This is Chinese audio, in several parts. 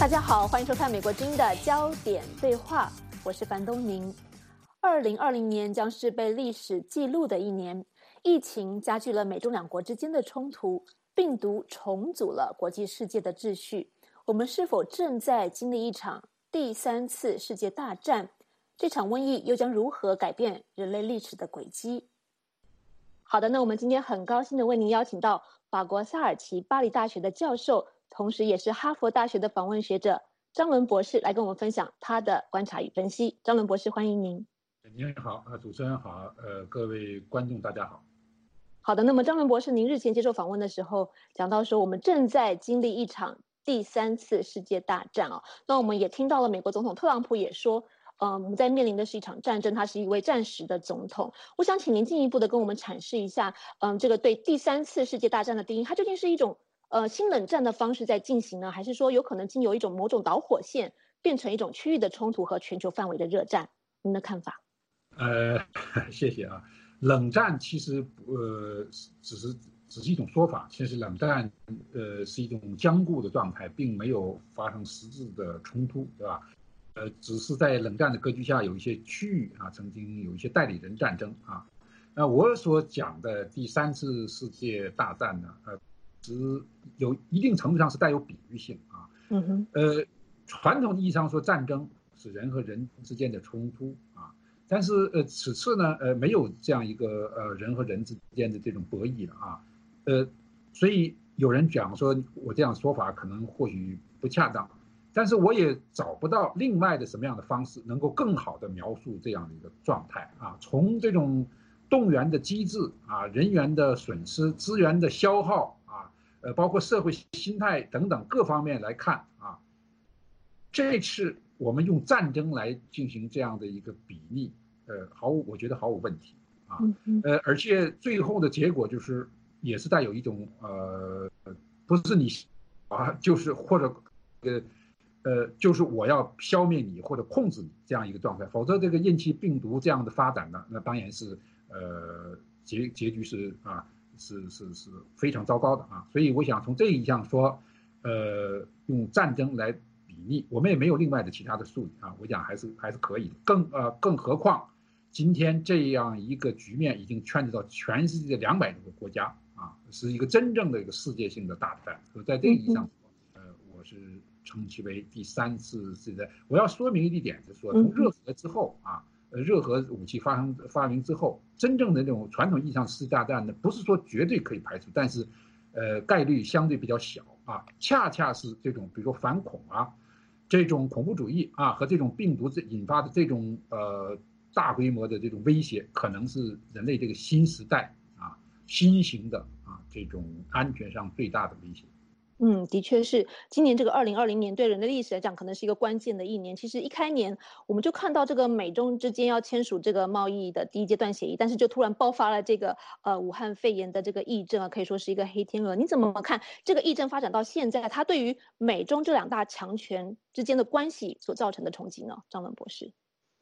大家好，欢迎收看美国之音的焦点对话，我是樊东宁。2020年将是被历史记录的一年，疫情加剧了美中两国之间的冲突，病毒重组了国际世界的秩序。我们是否正在经历一场第3次世界大战？这场瘟疫又将如何改变人类历史的轨迹？好的，那我们今天很高兴的为您邀请到法国萨尔齐巴黎大学的教授，同时也是哈佛大学的访问学者张伦博士来跟我们分享他的观察与分析。张伦博士，欢迎您。 您好，主持人好，各位观众大家好。 好的，那么张伦博士，您日前接受访问的时候讲到说，我们正在经历一场第3次世界大战啊。那我们也听到了美国总统特朗普也说，我们在面临的是一场战争，他是一位战时的总统。我想请您进一步的跟我们阐释一下，这个对第3次世界大战的定义，它究竟是一种新冷战的方式在进行呢，还是说有可能经由一种某种导火线变成一种区域的冲突和全球范围的热战？您的看法？ 谢谢啊。冷战其实只是一种说法，其实冷战是一种僵固的状态，并没有发生实质的冲突，对吧？只是在冷战的格局下，有一些区域啊，曾经有一些代理人战争啊。那我所讲的第3次世界大战呢，只有一定程度上是带有比喻性啊。传统意义上说，战争是人和人之间的冲突啊。但是此次呢没有这样一个人和人之间的这种博弈了啊。所以有人讲说我这样说法可能或许不恰当，但是我也找不到另外的什么样的方式能够更好的描述这样的一个状态啊。从这种动员的机制啊、人员的损失、资源的消耗啊、包括社会心态等等各方面来看啊，这次我们用战争来进行这样的一个比拟，我觉得毫无问题啊。而且最后的结果就是也是带有一种不是你啊，就是或者就是我要消灭你或者控制你这样一个状态，否则这个印气病毒这样的发展呢，那当然是结局是啊是非常糟糕的啊。所以我想从这一项说，用战争来比拟，我们也没有另外的其他的术语啊，我讲还是可以的。更何况今天这样一个局面已经牵扯到全世界200多个国家啊，是一个真正的一个世界性的大战。所以在这个意义上，我是称其为第3次世界。我要说明一点是说，从热核之后啊，热核武器发明之后，真正的那种传统意义上世界大战呢，不是说绝对可以排除，但是概率相对比较小啊。恰恰是这种比如说反恐啊，这种恐怖主义啊和这种病毒引发的这种大规模的这种威胁，可能是人类这个新时代啊新型的啊这种安全上最大的威胁。 的确是，今年这个2020年对人类历史来讲，可能是一个关键的一年。其实一开年我们就看到这个美中之间要签署这个贸易的第1阶段协议，但是就突然爆发了这个武汉肺炎的这个疫症啊，可以说是一个黑天鹅。你怎么看这个疫症发展到现在，它对于美中这2大强权之间的关系所造成的冲击呢？张伦博士。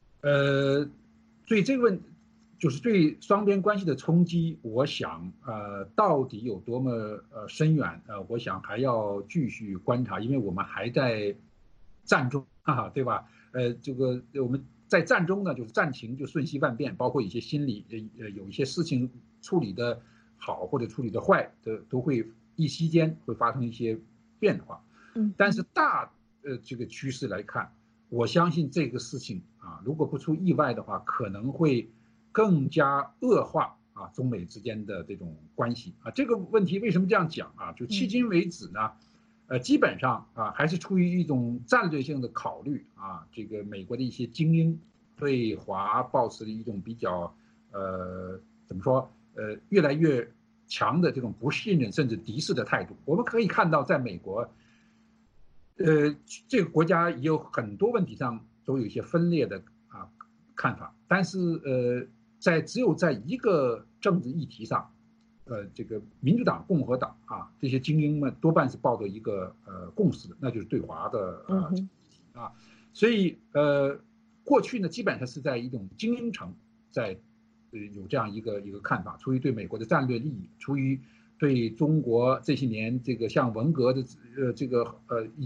对这个就是对双边关系的冲击，我想到底有多么深远我想还要继续观察，因为我们还在战中啊，对吧？这个我们在战中呢，就是战情就瞬息万变，包括一些心理有一些事情处理的好或者处理的坏的，都会一息间会发生一些变化。但是这个趋势来看，我相信这个事情啊，如果不出意外的话，可能会更加恶化啊中美之间的这种关系啊。这个问题为什么这样讲啊？就迄今为止呢，基本上啊还是出于一种战略性的考虑啊。这个美国的一些精英对华抱持了一种比较怎么说越来越强的这种不信任甚至敌视的态度。我们可以看到，在美国。这个国家也有很多问题上都有一些分裂的看法，但是只有在一个政治议题上，这个民主党、共和党啊这些精英们多半是抱着一个共识的，那就是对华的所以过去呢基本上是在一种精英层在有这样一个看法，出于对美国的战略利益，出于对中国这些年这个像文革的这个一种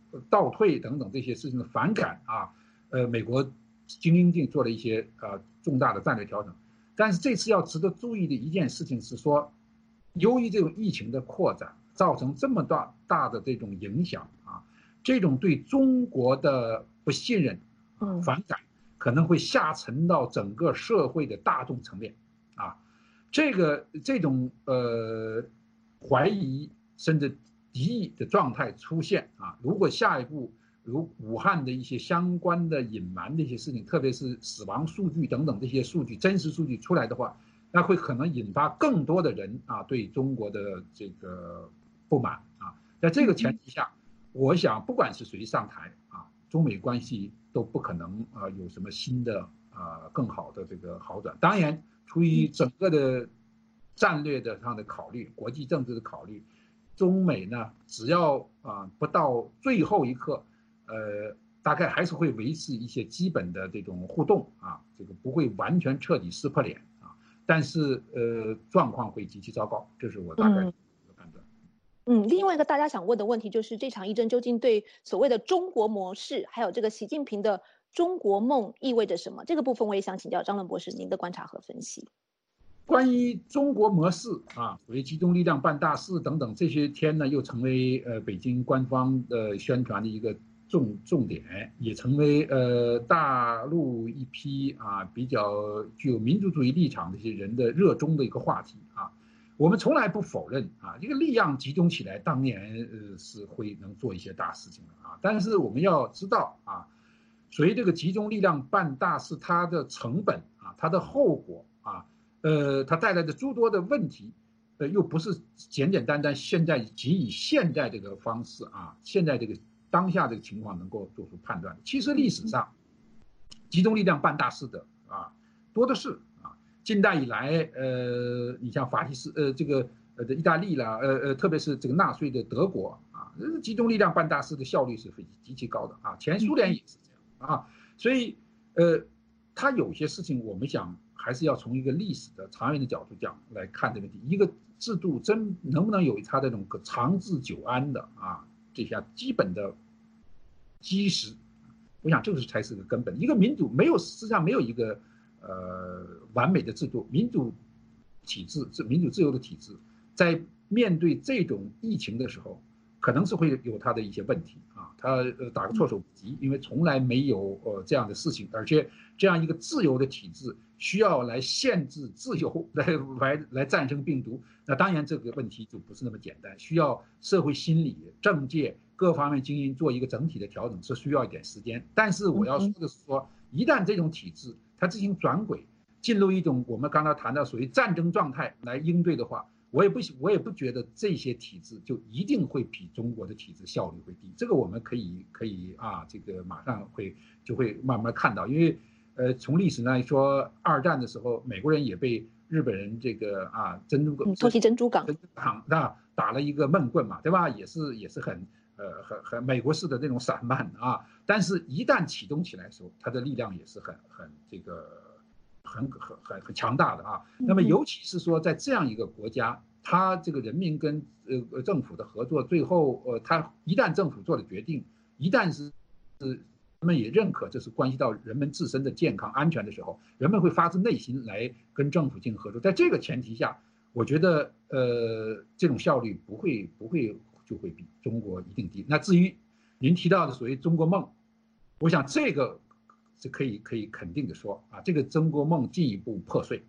倒退等等这些事情的反感啊，美国精英定做了一些重大的战略调整。但是这次要值得注意的一件事情是说，由于这种疫情的扩展，造成这么大的这种影响啊，这种对中国的不信任、反感，可能会下沉到整个社会的大众层面啊，这种怀疑甚至敌意的状态出现啊，如果下一步如武汉的一些相关的隐瞒的一些事情，特别是死亡数据等等这些数据真实数据出来的话，那会可能引发更多的人啊对中国的这个不满啊。在这个前提下，我想不管是谁上台啊，中美关系都不可能有什么新的更好的这个好转。当然，出于整个的战略的上的考虑，国际政治的考虑，中美呢只要不到最后一刻。大概还是会维持一些基本的这种互动啊，这个不会完全彻底撕破脸啊，但是状况会极其糟糕，这是我大概的判断。 另外一个大家想问的问题就是，这场疫症究竟对所谓的中国模式，还有这个习近平的中国梦意味着什么？这个部分我也想请教张伦博士您的观察和分析。 关于中国模式啊，所谓集中力量办大事等等，这些天呢又成为北京官方的宣传的一个重点，也成为大陆一批比较具有民族主义立场的一些人的热衷的一个话题啊。我们从来不否认这个力量集中起来，当年是会能做一些大事情的但是我们要知道所谓这个集中力量办大事，它的成本它的后果它带来的诸多的问题，又不是简简单单现在以现在这个方式现在这个当下这个情况能够做出判断。其实历史上集中力量办大事的多的是近代以来你像法西斯这个意大利啦特别是这个纳粹的德国集中力量办大事的效率是极其高的前苏联也是这样所以它有些事情我们想还是要从一个历史的长远的角度讲来看这个问题。一个制度真能不能有它这种长治久安的这些基本的基石，我想这个才是个根本。一个民主实际上没有一个完美的制度，民主自由的体制，在面对这种疫情的时候，可能是会有它的一些问题它打个措手不及，因为从来没有这样的事情，而且这样一个自由的体制需要来限制自由，来战胜病毒，那当然这个问题就不是那么简单，需要社会心理、政界各方面精英做一个整体的调整，是需要一点时间。但是我要说的是说，一旦这种体制它进行转轨，进入一种我们刚才谈到属于战争状态来应对的话，我也不觉得这些体制就一定会比中国的体制效率会低。这个我们可以这个马上就会慢慢看到，因为从历史来说，二战的时候美国人也被日本人这个偷袭珍珠港打了一个闷棍嘛，对吧？也是很美国式的那种散漫但是一旦启动起来的时候，它的力量也是很这个很强大的那么尤其是说在这样一个国家，他这个人民跟政府的合作，最后他一旦政府做了决定，一旦是人们也认可这是关系到人们自身的健康安全的时候，人们会发自内心来跟政府进行合作。在这个前提下，我觉得这种效率不会就会比中国一定低。那至于您提到的所谓中国梦，我想这个是可以肯定的说这个中国梦进一步破碎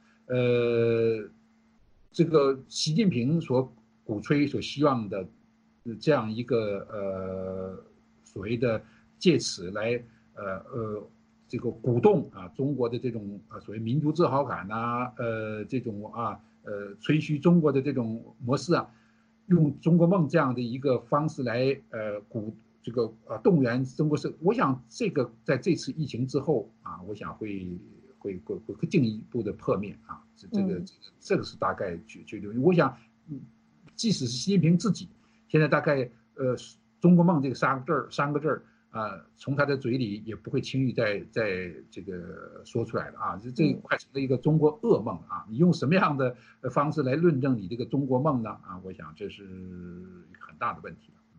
这个习近平所鼓吹所希望的这样一个所谓的借此来这个鼓动中国的这种所谓民族自豪感这种吹嘘中国的这种模式用中国梦这样的一个方式来这个动员中国社，我想这个在这次疫情之后我想会进一步的破灭这个是大概决定。我想即使是习近平自己现在大概中国梦这个三个字从他的嘴里也不会轻易在这个说出来了这快成了一个中国噩梦你用什么样的方式来论证你这个中国梦呢我想这是很大的问题了。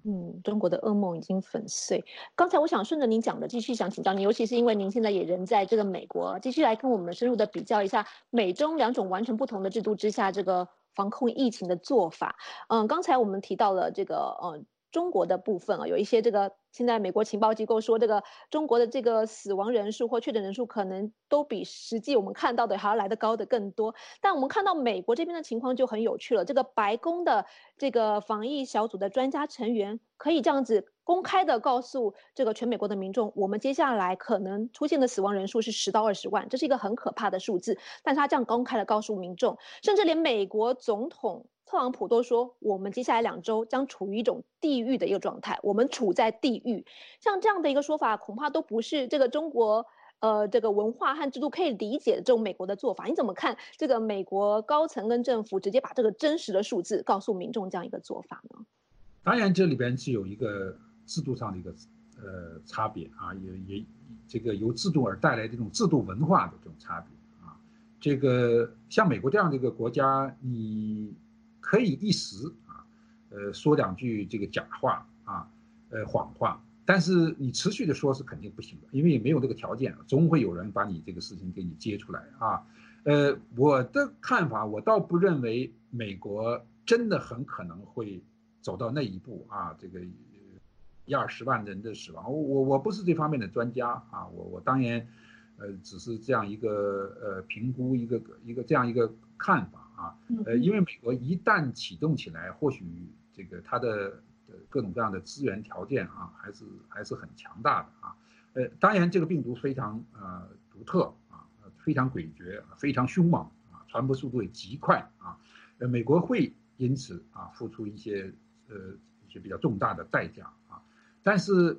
中国的噩梦已经粉碎。刚才我想顺着您讲的，继续想请教您，尤其是因为您现在也人在这个美国，继续来跟我们深入的比较一下美中两种完全不同的制度之下，这个防控疫情的做法。刚才我们提到了这个中国的部分啊，有一些这个现在美国情报机构说，这个中国的这个死亡人数或确诊人数可能都比实际我们看到的还要来得高的更多。但我们看到美国这边的情况就很有趣了，这个白宫的这个防疫小组的专家成员可以这样子公开的告诉这个全美国的民众，我们接下来可能出现的死亡人数是10到20万，这是一个很可怕的数字。但他这样公开的告诉民众，甚至连美国总统特朗普都说，我们接下来2周将处于一种地狱的一个状态，我们处在地狱。像这样的一个说法，恐怕都不是这个中国这个文化和制度可以理解的这种美国的做法。你怎么看这个美国高层跟政府直接把这个真实的数字告诉民众这样一个做法呢？ 当然，这里边是有一个制度上的一个差别啊，也这个由制度而带来这种制度文化的这种差别啊。这个像美国这样的一个国家，你可以一时啊，说2句这个假话啊，谎话，但是你持续的说是肯定不行的，因为也没有这个条件，总会有人把你这个事情给你揭出来啊。我的看法，我倒不认为美国真的很可能会走到那一步啊，这个1-20万人的死亡，我不是这方面的专家啊，我当然只是这样一个评估一个这样一个看法啊，因为美国一旦启动起来，或许这个它的各种各样的资源条件啊，还是很强大的啊，当然这个病毒非常独特啊，非常诡谲，非常凶猛啊，传播速度也极快啊，美国会因此啊付出一些比较重大的代价啊，但是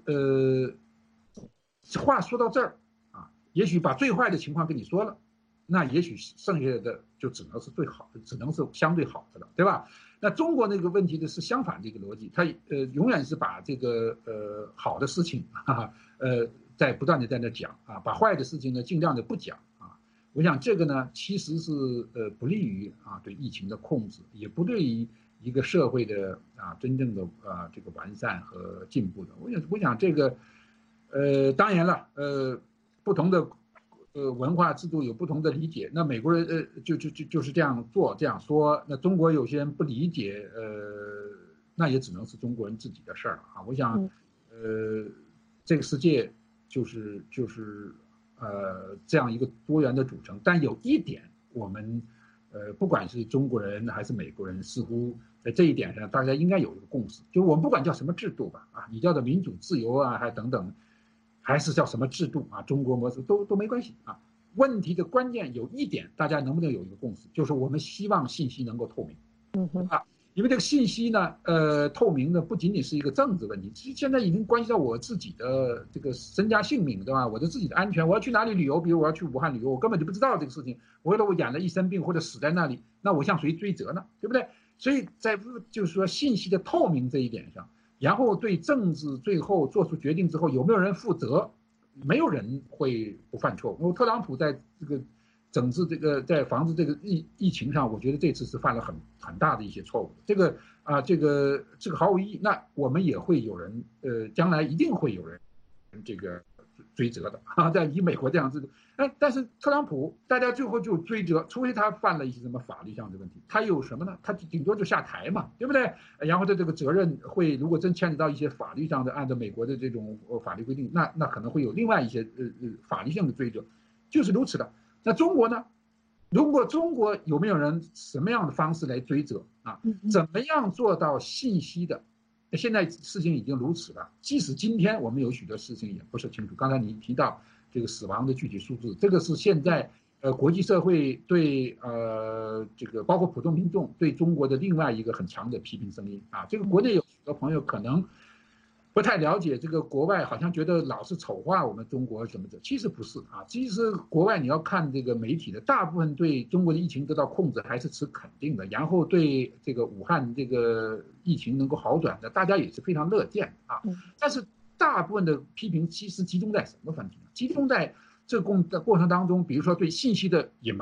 话说到这儿啊，也许把最坏的情况跟你说了，那也许剩下的就只能是最好的，只能是相对好的了，对吧？那中国那个问题的是相反的一个逻辑，它永远是把这个好的事情在不断的在那讲啊，把坏的事情呢尽量的不讲啊。我想这个呢其实是不利于对疫情的控制，也不利于一个社会的真正的这个完善和进步的。我想这个当然了不同的文化制度有不同的理解，那美国人就是这样做这样说，那中国有些人不理解那也只能是中国人自己的事儿啊。我想这个世界就是这样一个多元的组成，但有一点我们不管是中国人还是美国人，似乎在这一点上大家应该有一个共识，就我们不管叫什么制度吧啊，你叫做民主自由啊还等等，还是叫什么制度啊，中国模式都没关系啊。问题的关键有一点，大家能不能有一个共识，就是我们希望信息能够透明啊。因为这个信息呢，透明的不仅仅是一个政治问题，现在已经关系到我自己的这个身家性命，对吧？我的自己的安全，我要去哪里旅游，比如我要去武汉旅游，我根本就不知道这个事情，为了我养了一身病或者死在那里，那我向谁追责呢？对不对？所以在就是说信息的透明这一点上，然后对政治最后做出决定之后有没有人负责，没有人会不犯错误。特朗普在这个整治这个在防治这个疫情上，我觉得这次是犯了很大的一些错误。这个毫无意义。那我们也会有人将来一定会有人这个追责的啊，在以美国这样制度。但是特朗普大家最后就追责，除非他犯了一些什么法律上的问题，他有什么呢？他顶多就下台嘛，对不对？然后的这个责任会如果真牵扯到一些法律上的，按照美国的这种法律规定，那可能会有另外一些法律性的追责，就是如此的。那中国呢？如果中国有没有人什么样的方式来追责啊？怎么样做到信息的？现在事情已经如此了，即使今天我们有许多事情也不是清楚。刚才你提到这个死亡的具体数字，这个是现在国际社会对这个包括普通民众对中国的另外一个很强的批评声音啊。这个国内有许多朋友可能不太了解，这个国外好像觉得老是丑化我们中国什么的，其实不是啊。其实国外你要看这个媒体的，大部分对中国的疫情得到控制还是持肯定的，然后对这个武汉这个疫情能够好转的，大家也是非常乐见啊。但是大部分的批评其实集中在什么问题呢？集中在这个过程当中，比如说对信息的隐瞒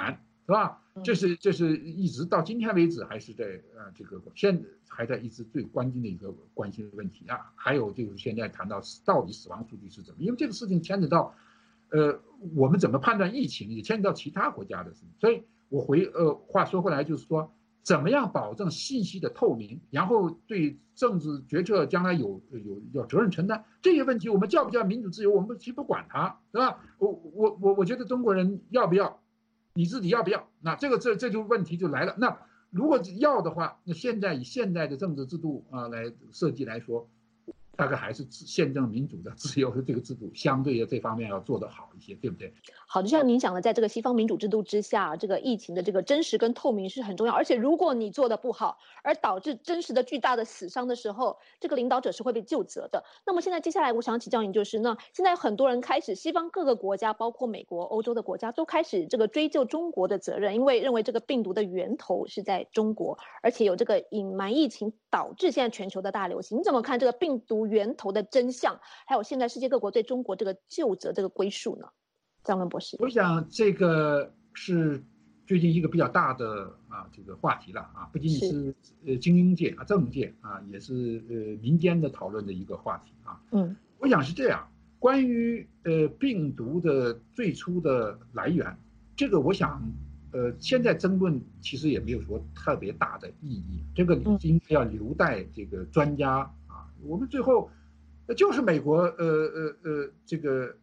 是吧？这是一直到今天为止还是在这个现在还在一直最关键的一个关心的问题啊。还有就是现在谈到到底死亡数据是怎么，因为这个事情牵扯到我们怎么判断疫情，也牵扯到其他国家的事情。所以我话说回来就是说，怎么样保证信息的透明，然后对政治决策将来有要责任承担这些问题，我们叫不叫民主自由，我们其实不管它，是吧？我觉得中国人要不要，你自己要不要？那这就问题就来了。那如果要的话，那现在以现在的政治制度来设计来说，大概还是宪政民主的自由的这个制度，相对的这方面要做得好一些，对不对？ 好的，就像您讲的，在这个西方民主制度之下，这个疫情的这个真实跟透明是很重要。而且，如果你做的不好，而导致真实的巨大的死伤的时候，这个领导者是会被究责的。那么现在接下来我想请教您，就是那现在有很多人开始，西方各个国家，包括美国、欧洲的国家，都开始这个追究中国的责任，因为认为这个病毒的源头是在中国，而且有这个隐瞒疫情导致现在全球的大流行。你怎么看这个病毒源头的真相，还有现在世界各国对中国这个究责这个归属呢？张文博士， 我想这个是最近一个比较大的这个话题了不仅仅是精英界政界也是民间的讨论的一个话题我想是这样，关于病毒的最初的来源，这个我想现在争论其实也没有说特别大的意义，这个应该要留待这个专家我们最后就是美国这个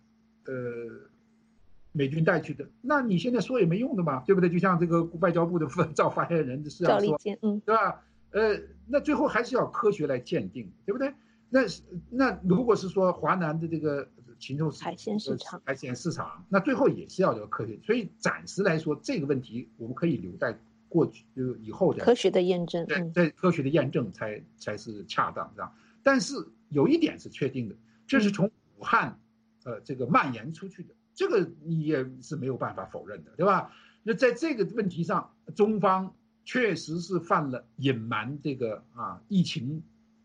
美军带去的，那你现在说也没用的嘛，对不对？就像这个外交部的赵发言人是这样说，对吧？那最后还是要科学来鉴定，对不对？那如果是说华南的这个禽兽海鲜市场，那最后也是要有科学，所以暂时来说这个问题我们可以留待过去以后的科学的验证， 在科学的验证才是恰当的。但是有一点是确定的，这是从武汉这个蔓延出去的。这个你也是没有办法否认的，对吧？那在这个问题上，中方确实是犯了隐瞒这个疫情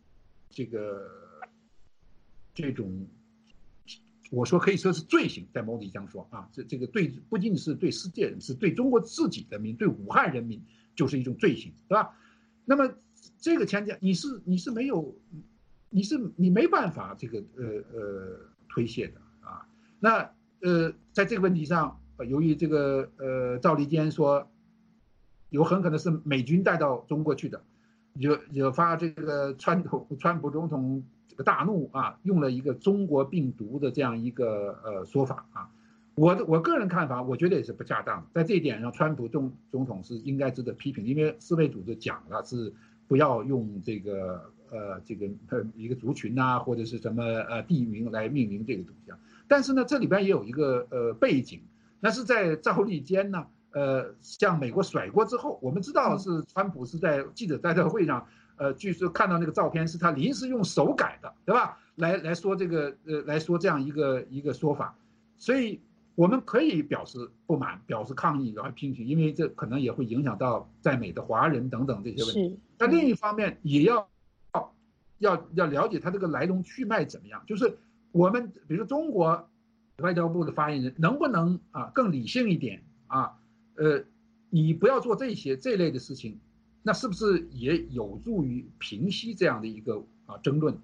这种，我说可以说是罪行，在某种意义上说这个对不仅仅是对世界人，是对中国自己人民，对武汉人民就是一种罪行，对吧？那么这个前提你是没有，你没办法这个推卸的那。在这个问题上，由于这个赵立坚说，有很可能是美军带到中国去的，惹发这个川普总统这个大怒用了一个中国病毒的这样一个说法我个人看法，我觉得也是不恰当的。在这一点上，川普总统是应该值得批评，因为世卫组织讲了是不要用这个一个族群或者是什么地名来命名这个东西但是呢，这里边也有一个背景，那是在赵立坚呢向美国甩锅之后，我们知道是川普是在记者招待会上据说看到那个照片是他临时用手改的，对吧？来说这个来说这样一个说法，所以我们可以表示不满，表示抗议，然后批评，因为这可能也会影响到在美的华人等等这些问题。那另一方面也要了解他这个来龙去脉怎么样，就是我们比如说中国外交部的发言人能不能更理性一点你不要做这类的事情，那是不是也有助于平息这样的一个争论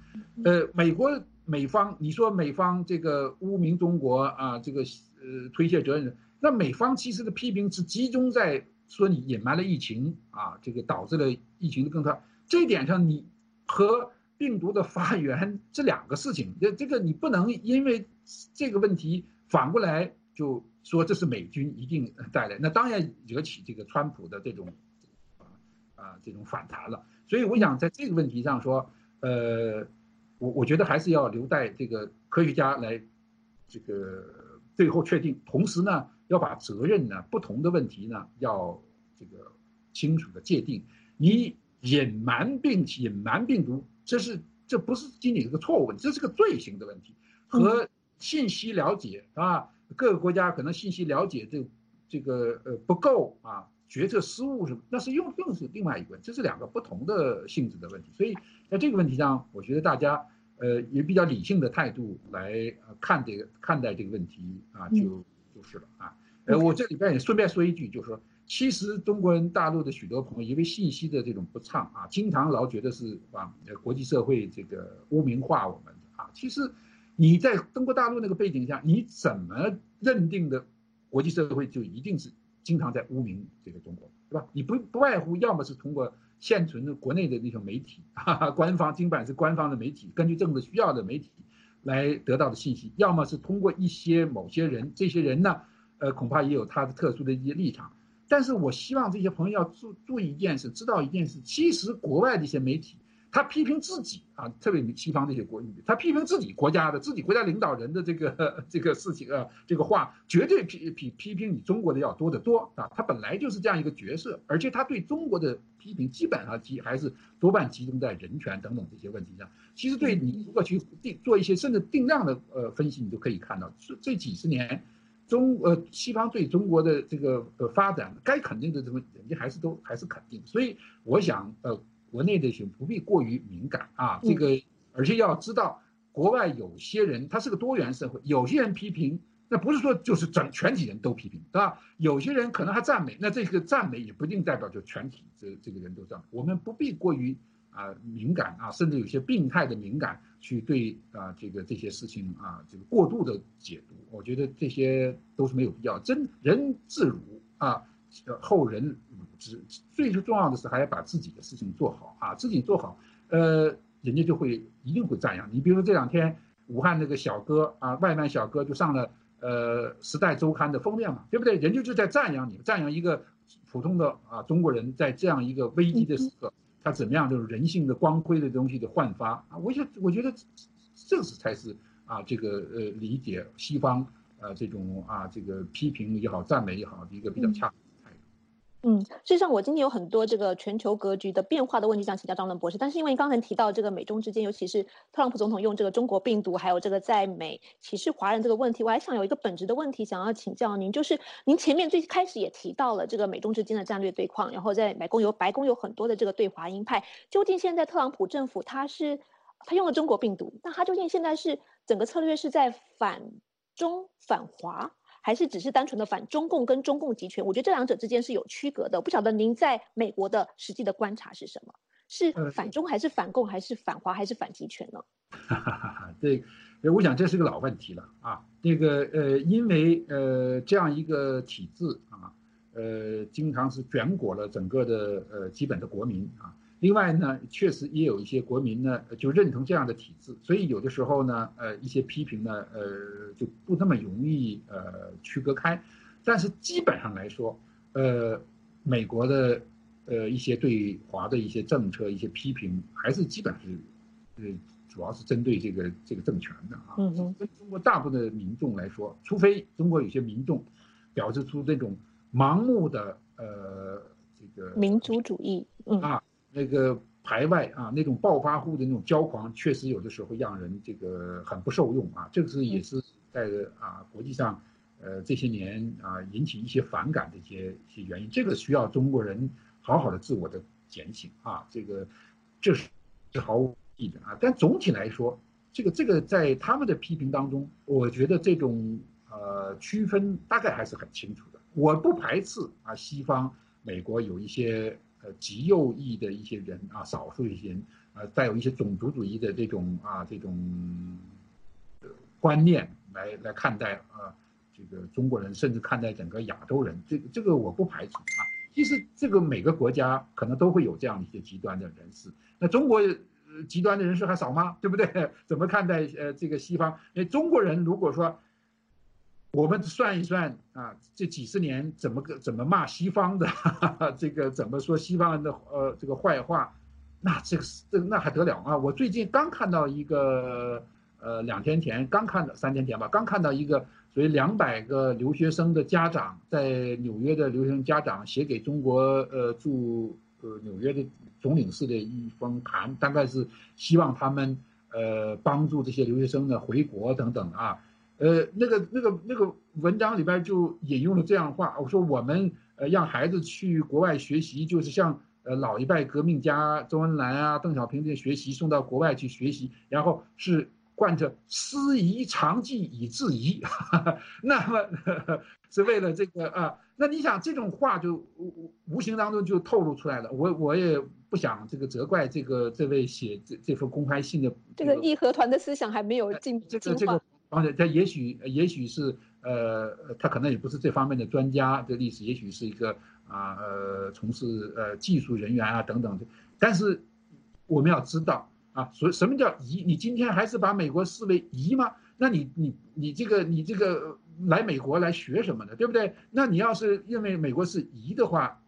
美方你说美方这个污名中国这个推卸责任，那美方其实的批评是集中在说你隐瞒了疫情这个导致了疫情的更大，这一点上你和病毒的发源这两个事情，这个你不能因为这个问题反过来就说这是美军一定带来，那当然惹起这个川普的这种反弹了。所以我想在这个问题上说，我觉得还是要留待这个科学家来这个最后确定，同时呢要把责任呢不同的问题呢要这个清楚的界定。你隐瞒病毒，这不是仅仅是个错误问题，这是个罪行的问题，和信息了解各个国家可能信息了解这个不够决策失误什么，那是又是另外一个问题，这是两个不同的性质的问题。所以在这个问题上，我觉得大家也比较理性的态度来看待这个问题就是了我这里边也顺便说一句，就是说，其实中国人大陆的许多朋友因为信息的这种不畅啊，经常老觉得是国际社会这个污名化我们啊。其实你在中国大陆那个背景下，你怎么认定的国际社会就一定是经常在污名这个中国，对吧？你不外乎要么是通过现存的国内的那种媒体，官方尽管是官方的媒体，根据政治需要的媒体来得到的信息，要么是通过某些人，这些人呢，恐怕也有他的特殊的一些立场。但是我希望这些朋友要注意一件事，知道一件事，其实国外的一些媒体，他批评自己啊，特别西方这些国，他批评自己国家领导人的这个事情啊，这个话绝对批评你中国的要多得多啊。他本来就是这样一个角色，而且他对中国的批评基本上还是多半集中在人权等等这些问题上。其实对你如果去做一些甚至定量的分析，你就可以看到这几十年。西方对中国的这个发展，该肯定的这么人家还是肯定，所以我想国内的人不必过于敏感啊，这个而且要知道，国外有些人他是个多元社会，有些人批评，那不是说就是全体人都批评，对吧？有些人可能还赞美，那这个赞美也不一定代表就全体这个人都赞美，我们不必过于敏感啊，甚至有些病态的敏感去对这些事情这个过度的解读，我觉得这些都是没有必要。人自辱啊，后人辱之。最重要的是还要把自己的事情做好啊，自己做好，人家就一定会赞扬你。比如说这2天武汉那个小哥外卖小哥就上了时代周刊的封面嘛，对不对？人家就在赞扬你，赞扬一个普通的中国人在这样一个危机的时刻。他怎么样就是人性的光辉的东西的焕发啊？我觉得这才是这个理解西方这种这个批评也好赞美也好的一个比较恰当的态度。 事实上我今天有很多这个全球格局的变化的问题想请教张伦博士，但是因为刚才提到这个美中之间，尤其是特朗普总统用这个中国病毒还有这个在美歧视华人这个问题，我还想有一个本质的问题想要请教您，就是您前面最开始也提到了这个美中之间的战略对抗，然后在白宫有很多的这个对华鹰派，究竟现在特朗普政府他用了中国病毒，那他究竟现在是整个策略是在反中反华，还是只是单纯的反中共跟中共集权？我觉得这两者之间是有区隔的。我不晓得您在美国的实际的观察是什么？是反中还是反共还是反华还是反集权呢？ 我想这是个老问题了啊。这个因为这样一个体制经常是卷裹了整个的基本的国民啊。另外呢，确实也有一些国民呢就认同这样的体制，所以有的时候呢一些批评呢就不那么容易区隔开。但是基本上来说，美国的一些对华的一些政策一些批评，还是基本是主要是针对这个政权的啊。跟中国大部分的民众来说，除非中国有些民众表示出这种盲目的这个民族主义那个排外那种暴发户的那种骄狂，确实有的时候会让人这个很不受用啊。这个也是在国际上这些年引起一些反感的一些原因。这个需要中国人好好的自我的检醒这是毫无疑义的但总体来说，这个在他们的批评当中，我觉得这种区分大概还是很清楚的。我不排斥西方美国有一些极右翼的一些人少数一些人带有一些种族主义的这种观念来看待这个中国人，甚至看待整个亚洲人，这个我不排除其实这个每个国家可能都会有这样的一些极端的人士。那中国极端的人士还少吗？对不对？怎么看待这个西方？中国人如果说我们算一算这几十年怎么骂西方的这个怎么说西方人的这个坏话，那那还得了我最近刚看到一个3天前吧，刚看到一个所以200个留学生的家长在纽约的留学生家长写给中国驻纽约的总领事的一封函，大概是希望他们帮助这些留学生呢回国等等那个文章里边就引用了这样的话，我说我们让孩子去国外学习，就是像老一代革命家周恩来邓小平这些学习送到国外去学习，然后是贯彻师夷长技以制夷，那么是为了这个啊。那你想这种话就无形当中就透露出来了。我也不想这个责怪这位写这封公开信的这个义和团的思想还没有进化。 他也许是他可能也不是这方面的专家，这历史也许是一个从事技术人员啊等等的。但是我们要知道啊，所以什么叫夷？你今天还是把美国视为夷吗？那你这个来美国来学什么呢？对不对？那你要是认为美国是夷的话，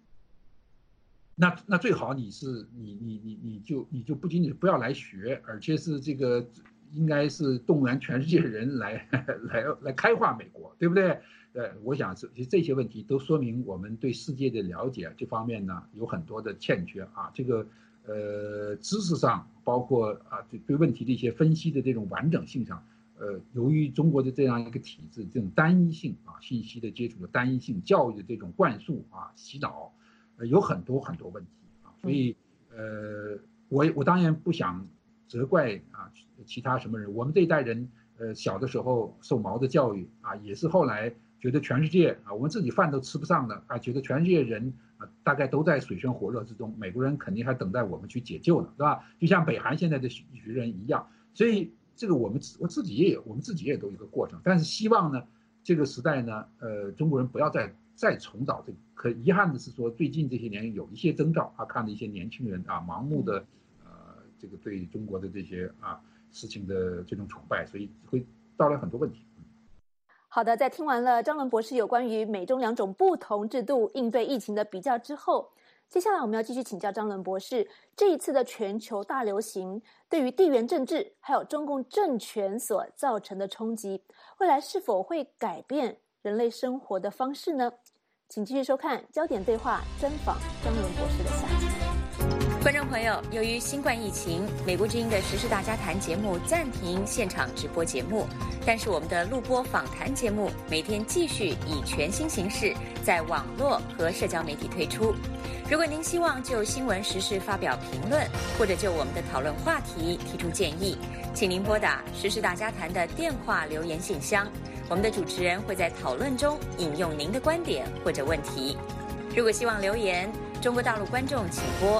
那最好你就不仅仅不要来学，而且是这个应该是动员全世界人来开化美国，对不对？我想这些问题都说明我们对世界的了解这方面呢有很多的欠缺啊。这个知识上，包括对问题的一些分析的这种完整性上，由于中国的这样一个体制，这种单一性啊，信息的接触的单一性，教育的这种灌输啊，洗脑。有很多问题啊，所以我当然不想责怪啊其他什么人。我们这一代人小的时候受毛的教育啊，也是后来觉得全世界啊，我们自己饭都吃不上的啊，觉得全世界人啊大概都在水深火热之中，美国人肯定还等待我们去解救呢，对吧？就像北韩现在的许人一样，所以这个我们自己也都有一个过程，但是希望呢，这个时代呢，中国人不要再重蹈这个。可遗憾的是说，最近这些年有一些征兆啊，看到一些年轻人啊，盲目的这个对中国的这些事情的这种崇拜，所以会带来很多问题。 好的，在听完了张伦博士有关于美中两种不同制度应对疫情的比较之后，接下来我们要继续请教张伦博士，这一次的全球大流行对于地缘政治还有中共政权所造成的冲击，未来是否会改变人类生活的方式呢？请继续收看焦点对话专访张伦博士的下集。 观众朋友，由于新冠疫情，美国之音的时事大家谈节目暂停现场直播节目，但是我们的录播访谈节目每天继续以全新形式在网络和社交媒体推出。如果您希望就新闻时事发表评论，或者就我们的讨论话题提出建议，请您拨打时事大家谈的电话留言信箱，我们的主持人会在讨论中引用您的观点或者问题。如果希望留言，中国大陆观众请拨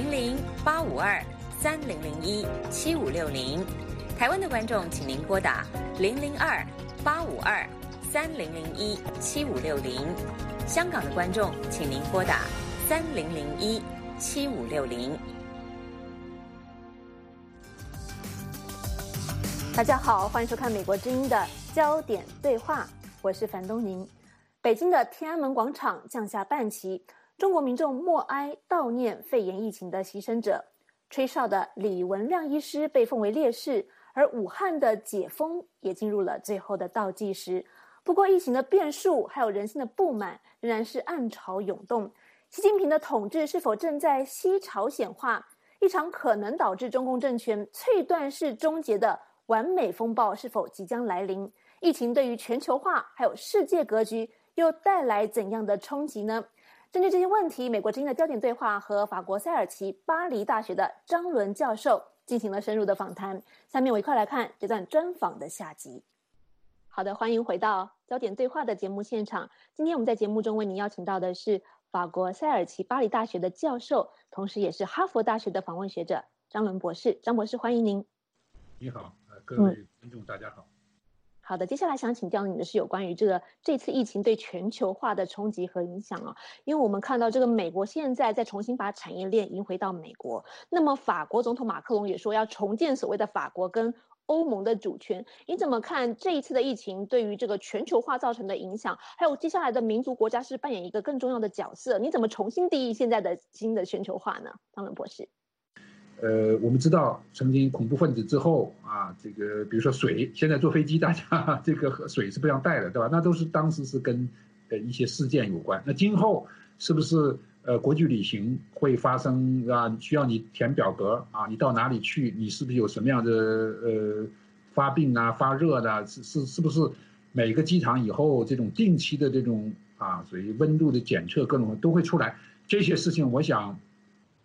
00-852-3001-7560，台湾的观众请您拨打002-852-3001-7560，香港的观众请您拨打3001-7560。 大家好，欢迎收看美国之音的焦点对话，我是樊东宁。北京的天安门广场降下半旗，中国民众默哀悼念肺炎疫情的牺牲者。吹哨的李文亮医师被奉为烈士，而武汉的解封也进入了最后的倒计时。不过，疫情的变数还有人心的不满仍然是暗潮涌动。习近平的统治是否正在西朝鲜化？一场可能导致中共政权脆断式终结的完美风暴是否即将来临？疫情对于全球化还有世界格局又带来怎样的冲击呢？针对这些问题，美国之音的焦点对话和法国塞尔奇巴黎大学的张伦教授进行了深入的访谈。下面我一块来看这段专访的下集。好的，欢迎回到焦点对话的节目现场。今天我们在节目中为您邀请到的是法国塞尔奇巴黎大学的教授，同时也是哈佛大学的访问学者张伦博士。张博士，欢迎您。 你好，各位观众，大家好。 好的，接下来想请教你的是有关于这次疫情对全球化的冲击和影响啊。因为我们看到这个美国现在在重新把产业链迎回到美国，那么法国总统马克龙也说要重建所谓的法国跟欧盟的主权。你怎么看这一次的疫情对于这个全球化造成的影响？还有接下来的民族国家是扮演一个更重要的角色，你怎么重新定义现在的新的全球化呢？张伦博士。 我们知道曾经恐怖分子之后啊，这个比如说水，现在坐飞机大家这个水是不让带的，对吧？那都是当时是跟一些事件有关。那今后是不是国际旅行会发生啊？需要你填表格啊？你到哪里去？你是不是有什么样的发病啊、发热的？是不是每个机场以后这种定期的这种所以温度的检测各种都会出来？这些事情我想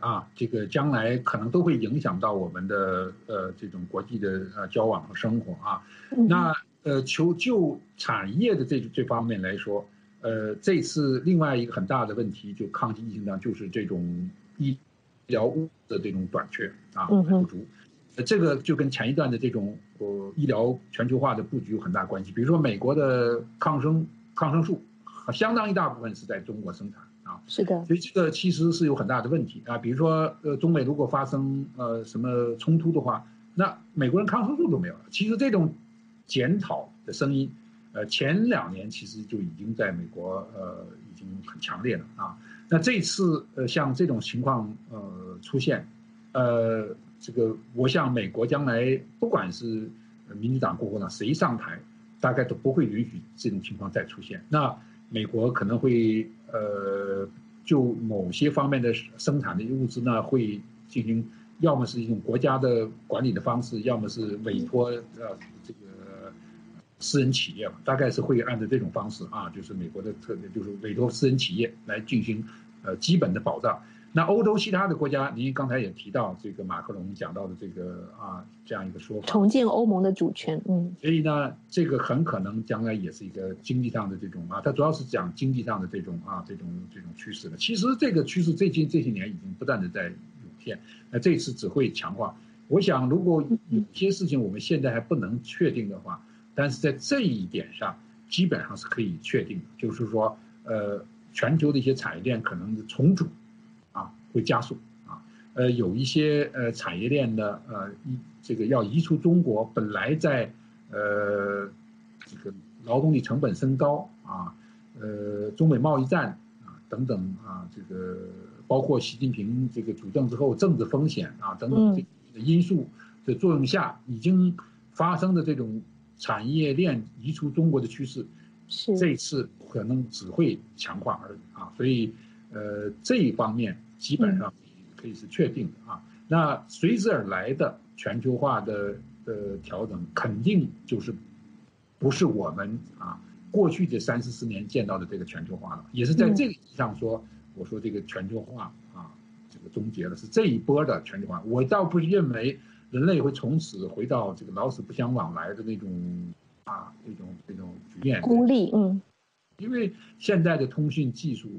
这个将来可能都会影响到我们的这种国际的交往和生活啊。那就产业的这方面来说，这次另外一个很大的问题，就抗击疫情上就是这种医疗物的这种短缺不足。这个就跟前一段的这种医疗全球化的布局有很大关系。比如说美国的抗生素，相当一大部分是在中国生产是的， 所以这个其实是有很大的问题比如说中美如果发生什么冲突的话，那美国人抗生素都没有了。其实这种检讨的声音，前2年其实就已经在美国已经很强烈了那这次像这种情况出现，这个我想美国将来不管是民主党、共和党谁上台，大概都不会允许这种情况再出现。那美国可能会就某些方面的生产的物资呢，会进行要么是一种国家的管理的方式，要么是委托这个私人企业，大概是会按照这种方式就是美国的特点就是委托私人企业来进行基本的保障。那欧洲其他的国家，您刚才也提到这个马克龙讲到的这个这样一个说法， 重建欧盟的主权， 所以呢，这个很可能将来也是一个经济上的这种它主要是讲经济上的这种趋势的。其实这个趋势这些年已经不断的在涌现，那这次只会强化。我想，如果有些事情我们现在还不能确定的话，但是在这一点上基本上是可以确定的，就是说，全球的一些产业链可能的重组会加速有一些产业链的这个要移出中国，本来在这个劳动力成本升高中美贸易战等等这个包括习近平这个主政之后政治风险等等这个因素的作用下，已经发生的这种产业链移出中国的趋势，这一次可能只会强化而已所以这一方面基本上可以是确定的那随之而来的全球化的调整，肯定就是不是我们过去这30-40年见到的这个全球化了，也是在这个意义上说，我说这个全球化这个终结了，是这一波的全球化。我倒不认为人类会从此回到这个老死不相往来的那种这种局面孤立因为现在的通讯技术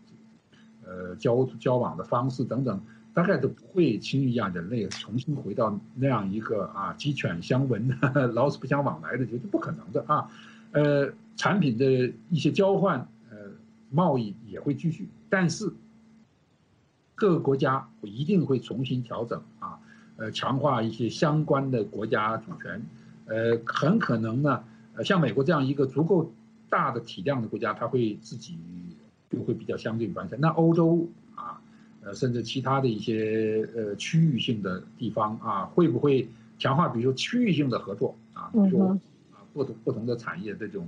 交往的方式等等，大概都不会轻易让人类重新回到那样一个鸡犬相闻的老死不相往来的，就是不可能的产品的一些交换贸易也会继续，但是各个国家一定会重新调整强化一些相关的国家主权很可能呢像美国这样一个足够大的体量的国家，它会自己就会比较相对完善。那欧洲甚至其他的一些区域性的地方会不会强化，比如说区域性的合作比如说不同的产业这种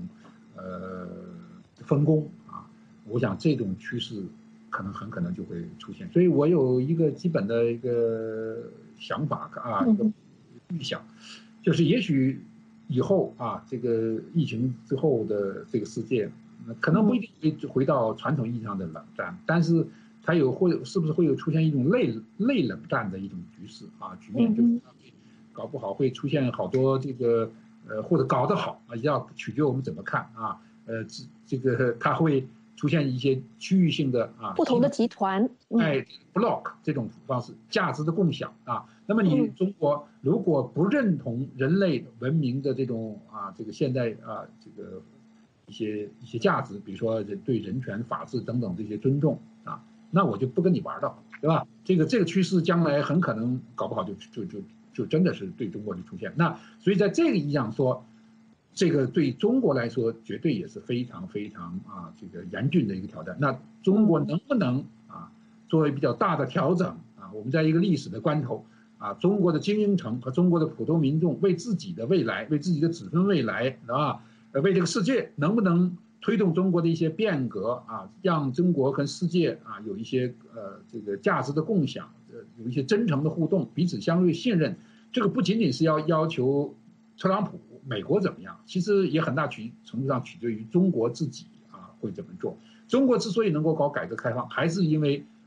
分工我想这种趋势很可能就会出现。所以我有一个基本的一个想法一个预想，就是也许以后这个疫情之后的这个世界可能不一定会回到传统意义上的冷战，但是它是不是会有出现一种类冷战的一种局势局面，就是搞不好会出现好多这个或者搞得好要取决我们怎么看这个它会出现一些区域性的不同的集团 block 这种方式，价值的共享那么你中国如果不认同人类文明的这种这个现在这个一些价值，比如说对人权、法治等等这些尊重那我就不跟你玩了，对吧？这个趋势将来很可能搞不好就真的是对中国的出现。那所以在这个意义上说，这个对中国来说绝对也是非常非常这个严峻的一个挑战。那中国能不能作为比较大的调整我们在一个历史的关头中国的精英层和中国的普通民众为自己的未来，为自己的子孙未来为这个世界能不能推动中国的一些变革让中国跟世界有一些这个价值的共享，有一些真诚的互动，彼此相对信任。这个不仅仅是要求特朗普美国怎么样，其实也很大程度上取决于中国自己会怎么做。中国之所以能够搞改革开放，还是因为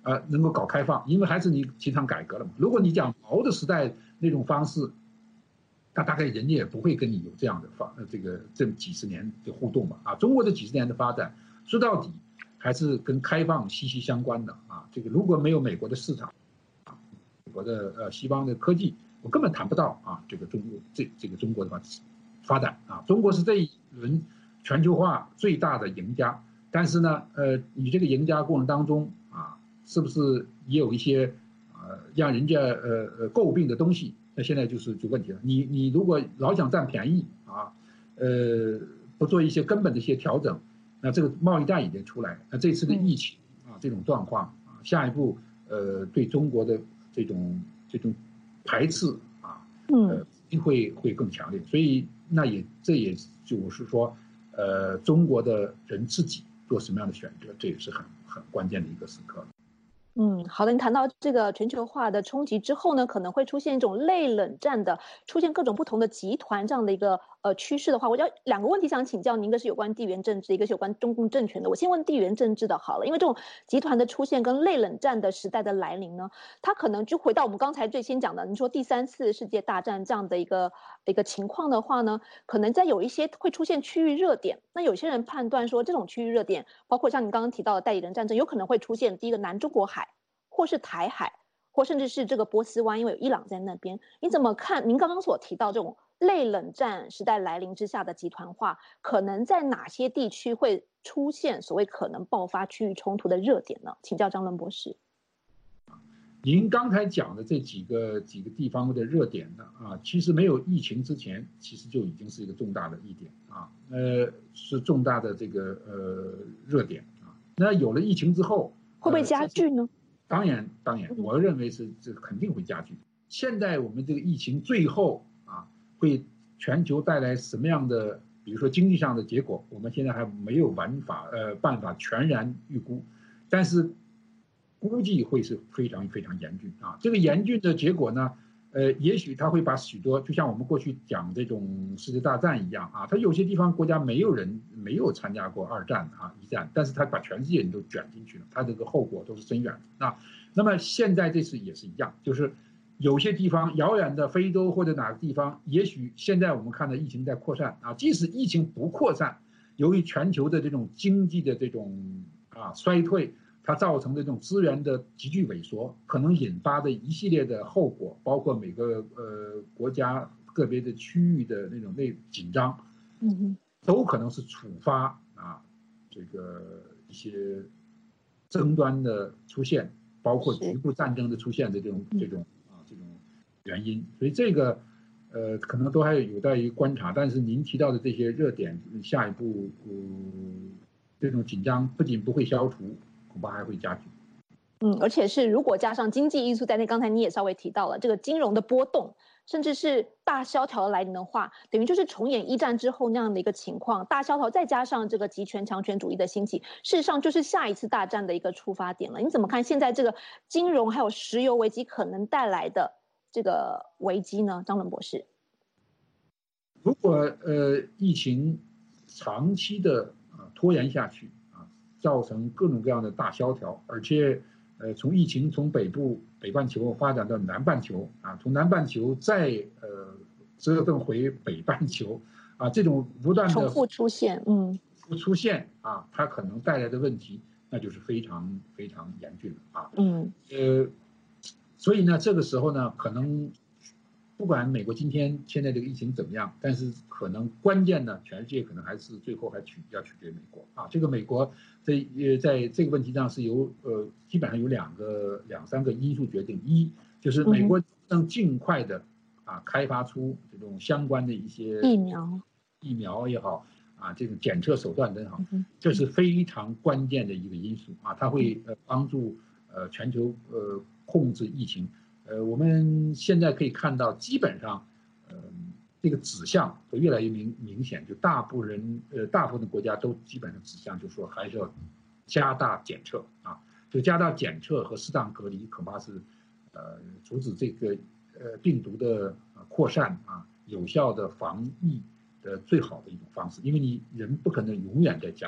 能够搞开放，因为还是你提倡改革了嘛。如果你讲毛的时代那种方式，那大概人家也不会跟你有这样的这几十年的互动嘛啊。中国这几十年的发展，说到底还是跟开放息息相关的啊。这个如果没有美国的市场，美国的西方的科技，我根本谈不到啊这个中国的发展啊。中国是这一轮全球化最大的赢家，但是呢你这个赢家过程当中啊，是不是也有一些让人家诟病的东西？那现在就问题了。你如果老想占便宜啊，不做一些根本的一些调整，那这个贸易战已经出来，那这次的疫情啊这种状况啊，下一步对中国的这种排斥啊，一定会更强烈。所以这也就是说，中国的人自己做什么样的选择，这也是很关键的一个时刻。 好的，你谈到这个全球化的冲击之后呢，可能会出现一种类冷战的，出现各种不同的集团这样的一个趋势的话，我要2个问题想请教您，一个是有关地缘政治，一个是有关中共政权的。我先问地缘政治的好了，因为这种集团的出现跟类冷战的时代的来临呢，它可能就回到我们刚才最先讲的，你说第3次世界大战这样的一个情况的话呢，可能在有一些会出现区域热点。那有些人判断说，这种区域热点，包括像你刚刚提到的代理人战争，有可能会出现第一个南中国海，或是台海，或甚至是这个波斯湾，因为有伊朗在那边。你怎么看您刚刚所提到这种类冷战时代来临之下的集团化，可能在哪些地区会出现所谓可能爆发区域冲突的热点呢？请教张伦博士。 您刚才讲的这几个地方的热点呢啊，其实没有疫情之前，其实就已经是一个重大的一点啊，是重大的这个热点啊。那有了疫情之后， 会不会加剧呢？ 当然，我认为这肯定会加剧。现在我们这个疫情最后啊，会全球带来什么样的，比如说经济上的结果，我们现在还没有办法全然预估，但是估计会是非常非常严峻啊。这个严峻的结果呢，也许它会把许多，就像我们过去讲这种世界大战一样啊，它有些地方国家没有参加过2战啊1战，但是它把全世界人都卷进去了，它这个后果都是深远的啊。那么现在这次也是一样，就是有些地方遥远的非洲或者哪个地方，也许现在我们看到疫情在扩散啊，即使疫情不扩散，由于全球的这种经济的这种衰退，它造成的这种资源的急剧萎缩，可能引发的一系列的后果，包括每个国家个别的区域的那种紧张，都可能是触发这个一些争端的出现，包括局部战争的出现的这种原因。所以这个可能都还有待于观察。但是您提到的这些热点，下一步这种紧张不仅不会消除，恐怕还会加剧。 而且是如果加上经济因素在内，刚才你也稍微提到了这个金融的波动，甚至是大萧条来临的话，等于就是重演1战之后那样的一个情况。大萧条再加上这个集权强权主义的兴起，事实上就是下一次大战的一个出发点了。你怎么看现在这个金融还有石油危机可能带来的这个危机呢？张伦博士， 如果疫情长期的拖延下去啊，造成各种各样的大萧条，而且从疫情从北半球发展到南半球啊，从南半球再折腾回北半球啊，这种不断的重复出现， 啊，它可能带来的问题那就是非常非常严峻了啊。所以呢，这个时候呢，可能不管美国现在这个疫情怎么样，但是可能关键呢，全世界可能还是最后要取决于美国啊。这个美国在这个问题上是基本上有两三个因素决定。一就是美国能尽快的开发出这种相关的一些疫苗也好啊，这种检测手段也好，这是非常关键的一个因素啊，它会帮助全球控制疫情。我们现在可以看到，基本上，这个指向会越来越明显，就大部分的国家都基本上指向，就是说还是要加大检测啊，就加大检测和适当隔离，恐怕是阻止这个病毒的扩散啊，有效的防疫的最好的一种方式。因为你人不可能永远在家里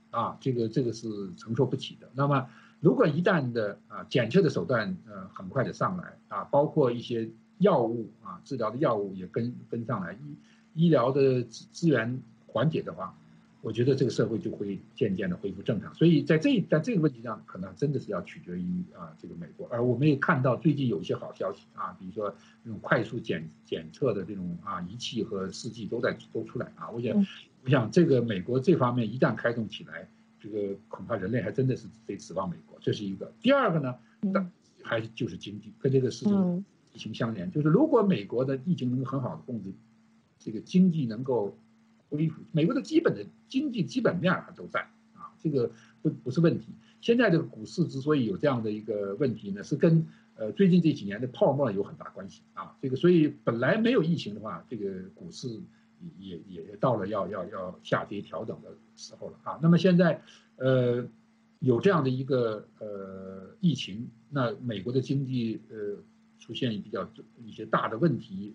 啊，这个是承受不起的。那么如果一旦的检测的手段很快的上来啊，包括一些药物啊治疗的药物也跟上来，医疗的资源缓解的话，我觉得这个社会就会渐渐的恢复正常。所以在这个问题上，可能真的是要取决于这个美国。而我们也看到最近有一些好消息啊，比如说这种快速检测的这种仪器和试剂都出来啊。我想这个美国这方面一旦开动起来，这个恐怕人类还真的是得指望美国。这是一个。第二个呢，还就是经济跟这个事情疫情相连，就是如果美国的疫情能够很好的控制，这个经济能够恢复，美国的基本的经济基本面还都在啊，这个不是问题。现在这个股市之所以有这样的一个问题呢，是跟最近这几年的泡沫有很大关系啊。这个所以本来没有疫情的话，这个股市也到了要下跌调整的时候了啊。那么现在有这样的一个疫情，那美国的经济出现一些大的问题，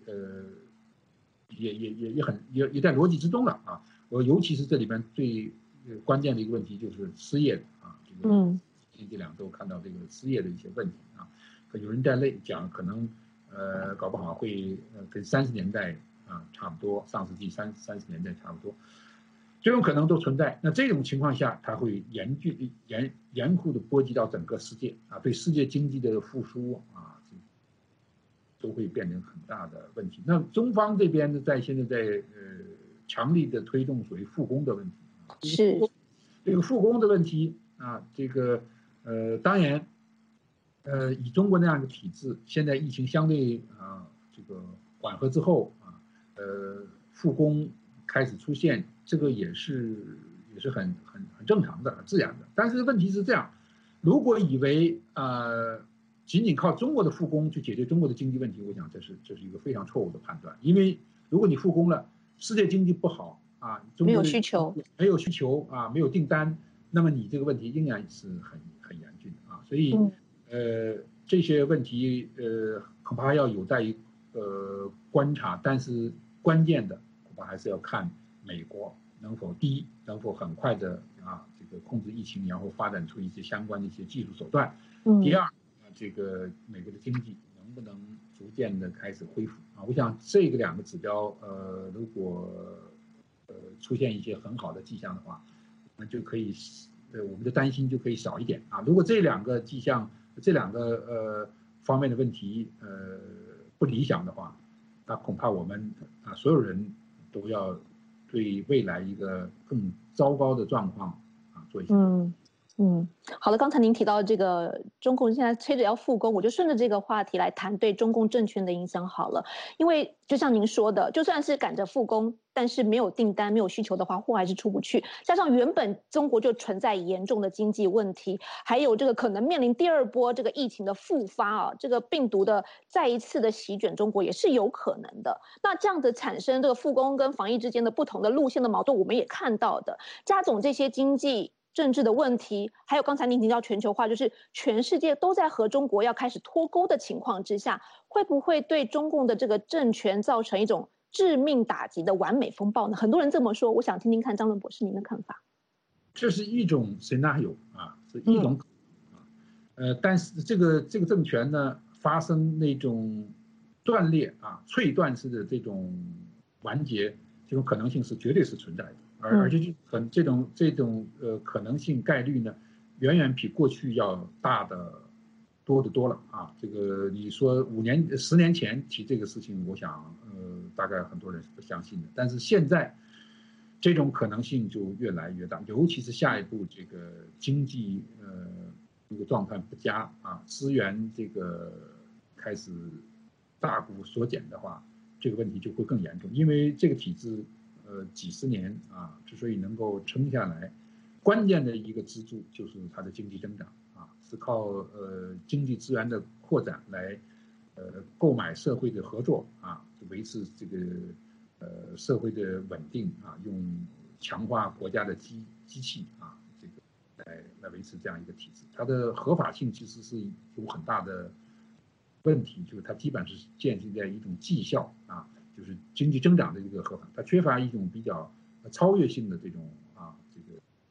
也在逻辑之中了啊。尤其是这里边最关键的一个问题就是失业啊，这个这2周看到这个失业的一些问题啊，有人在讲可能搞不好会跟30年代差不多，上世纪30年代差不多，这种可能都存在。那这种情况下，它会严酷的波及到整个世界啊，对世界经济的复苏都会变成很大的问题。那中方这边呢，现在在强力的推动所谓复工的问题。 是这个复工的问题啊，这个当然以中国那样的体制，现在疫情相对这个缓和之后复工开始出现，这个也是很正常的、很自然的。但是问题是这样，如果以为仅仅靠中国的复工去解决中国的经济问题，我想这是一个非常错误的判断。因为如果你复工了，世界经济不好啊，中国没有需求啊，没有订单，那么你这个问题仍然是很严峻的啊。所以这些问题恐怕要有待于观察，但是关键的恐怕还是要看美国能否很快的这个控制疫情，然后发展出一些相关的一些技术手段。第二，这个美国的经济能不能逐渐的开始恢复啊？我想这2个指标，如果出现一些很好的迹象的话，那就可以，我们的担心就可以少一点啊。如果这2个迹象，这2个方面的问题不理想的话，那恐怕我们所有人都要对未来一个更糟糕的状况做一些。 好的。刚才您提到这个中共现在催着要复工，我就顺着这个话题来谈对中共政权的影响好了。因为就像您说的，就算是赶着复工，但是没有订单、没有需求的话，货还是出不去。加上原本中国就存在严重的经济问题，还有这个可能面临第2波这个疫情的复发这个病毒的再一次的席卷中国也是有可能的。那这样子产生这个复工跟防疫之间的不同的路线的矛盾，我们也看到的。加总这些经济政治的问题，还有刚才您提到全球化，就是全世界都在和中国要开始脱钩的情况之下，会不会对中共的这个政权造成一种致命打击的完美风暴呢？很多人这么说，我想听听看张伦博士您的看法。 这是一种 scenario 是一种但是这个政权呢发生那种断裂脆断式的这种完结，这种可能性是绝对是存在的。而且这种可能性概率呢，远远比过去要大的多得多了这个你说10年前提这个事情，我想大概很多人是不相信的。但是现在这种可能性就越来越大，尤其是下一步这个经济这个状态不佳资源这个开始大幅缩减的话，这个问题就会更严重。因为这个体制几十年之所以能够撑下来，关键的一个支柱就是它的经济增长是靠经济资源的扩展来购买社会的合作维持这个社会的稳定用强化国家的机器这个来维持这样一个体制。它的合法性其实是有很大的问题，就是它基本是建立在一种绩效就是经济增长的一个合法，它缺乏一种比较超越性的这种这个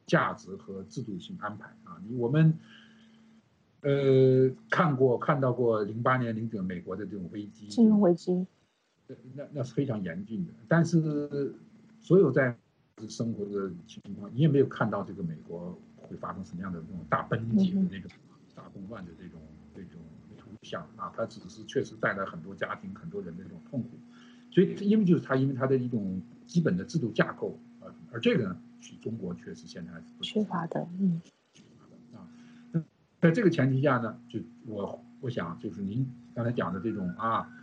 价值和制度性安排啊。我们看到过08年、09年美国的这种危机， 金融危机， 那是非常严峻的。但是所有在生活的情况，你也没有看到这个美国会发生什么样的这种大崩解的那种大动乱的这种图像啊，它只是确实带来很多家庭、很多人的这种痛苦。所以因为它的一种基本的制度架构而这个呢，中国确实现在还是缺乏的， 在这个前提下呢，就我想就是您刚才讲的这种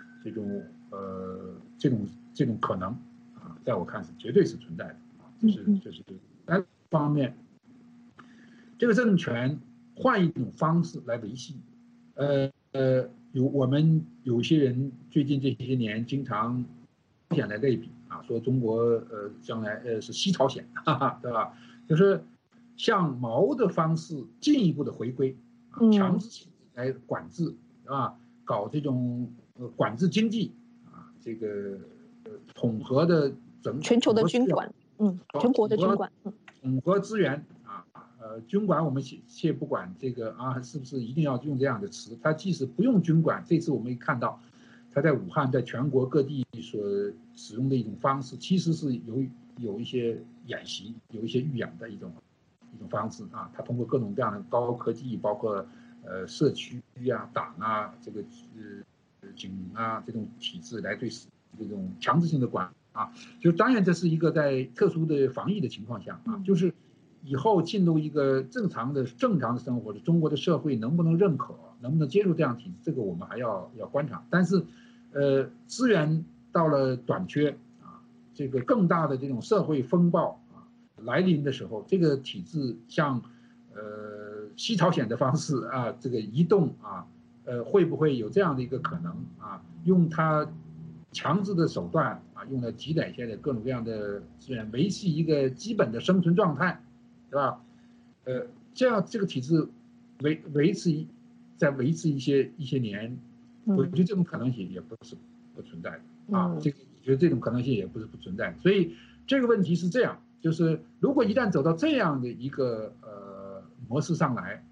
这种可能啊，在我看是绝对是存在的啊，这是单方面，这个政权换一种方式来维系，我们有些人最近这些年经常来类比啊，说中国将来是西朝鲜，对吧？就是像毛的方式进一步的回归，强制性来管制，啊，搞这种管制经济，啊，这个统合的全球的军管，全国的军管， 统合资源啊，军管我们先不管这个啊，是不是一定要用这样的词？它即使不用军管，这次我们看到，它在武汉，在全国各地所使用的一种方式，其实是有一些演习，有一些预演的一种方式啊。它通过各种各样的高科技，包括社区啊、党啊、这个警啊这种体制来对这种强制性的管啊。就当然这是一个在特殊的防疫的情况下啊，就是以后进入一个正常的生活的中国的社会能不能认可，能不能接受这样体制，这个我们还要观察。但是资源到了短缺啊，这个更大的这种社会风暴啊来临的时候，这个体制像西朝鲜的方式啊，这个移动啊，会不会有这样的一个可能啊？用它强制的手段啊，用来积累现在各种各样的资源，维系一个基本的生存状态，对吧？这样这个体制维持一些年，我觉得这种可能性也不是不存在的啊。这个我觉得这种可能性也不是不存在。所以这个问题是这样，就是如果一旦走到这样的一个模式上来，